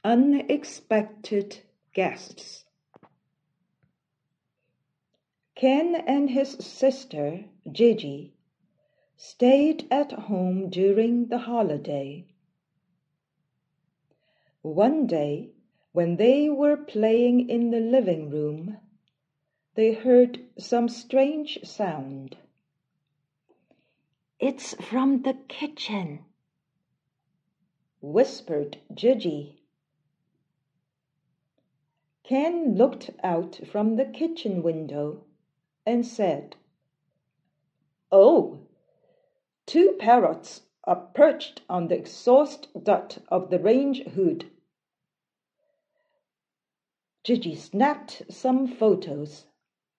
Unexpected guests. Ken and his sister, Gigi, stayed at home during the holiday. One day, when they were playing in the living room, they heard some strange sound. "It's from the kitchen," whispered Gigi. Ken looked out from the kitchen window and said, "Oh, two parrots are perched on the exhaust duct of the range hood." Gigi snapped some photos.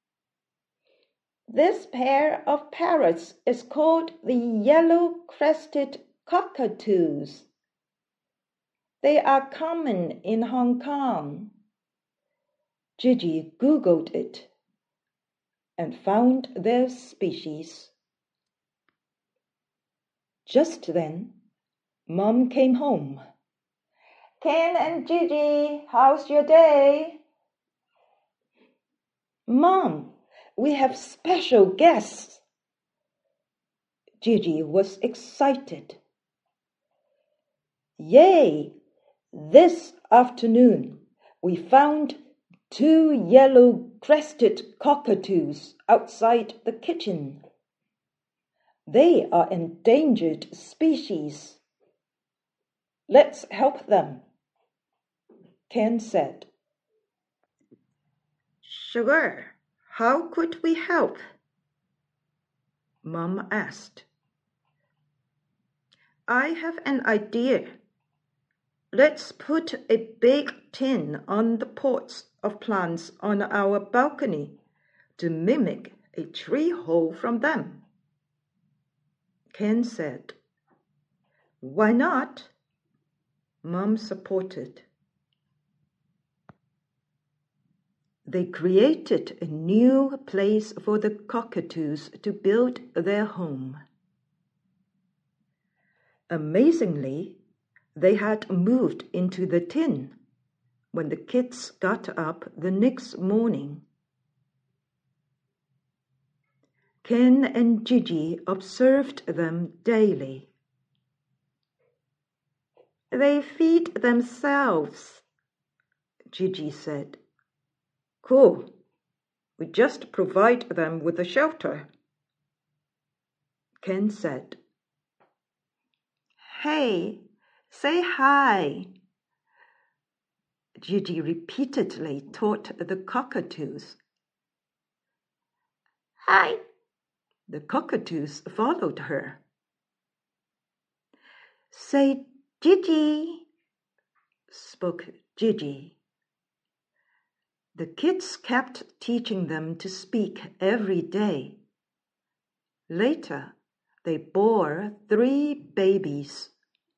"This pair of parrots is called the yellow-crested cockatoos. They are common in Hong Kong." Gigi Googled it and found their species. Just then, Mom came home. "Ken and Gigi, how's your day?" "Mom, we have special guests." Gigi was excited. "Yay! This afternoon, we found two yellow-crested cockatoos outside the kitchen. They are endangered species. Let's help them," Ken said. "Sure. How could we help?" Mom asked. "I have an idea. Let's put a big tin on the pots of plants on our balcony to mimic a tree hole from them," Ken said. "Why not?" Mom supported. They created a new place for the cockatoos to build their home. Amazingly, they had moved into the tin when the kids got up the next morning. Ken and Gigi observed them daily. "They feed themselves," Gigi said. "Cool. We just provide them with a shelter," Ken said. "Hey, say hi," Gigi repeatedly taught the cockatoos. "Hi." The cockatoos followed her. "Say Gigi," spoke Gigi. The kids kept teaching them to speak every day. Later, they bore 3 babies.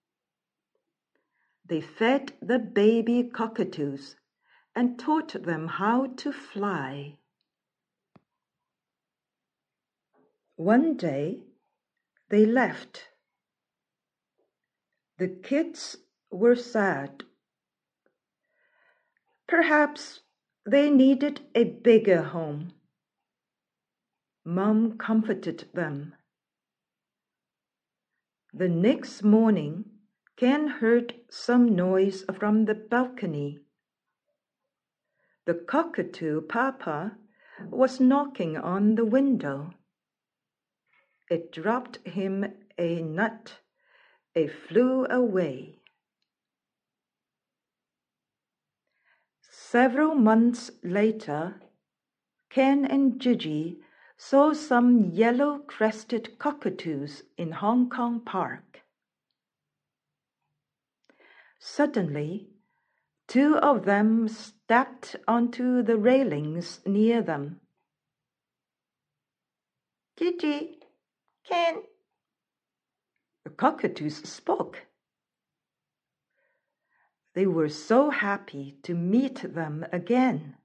They fed the baby cockatoos and taught them how to fly. One day, they left. The kids were sad. Perhaps they needed a bigger home. Mom comforted them. The next morning, Ken heard some noise from the balcony. The cockatoo papa was knocking on the window. It dropped him a nut. It flew away. Several months later, Ken and Gigi saw some yellow-crested cockatoos in Hong Kong Park. Suddenly, 2 of them stepped onto the railings near them. "Gigi, Ken." The cockatoos spoke. They were so happy to meet them again.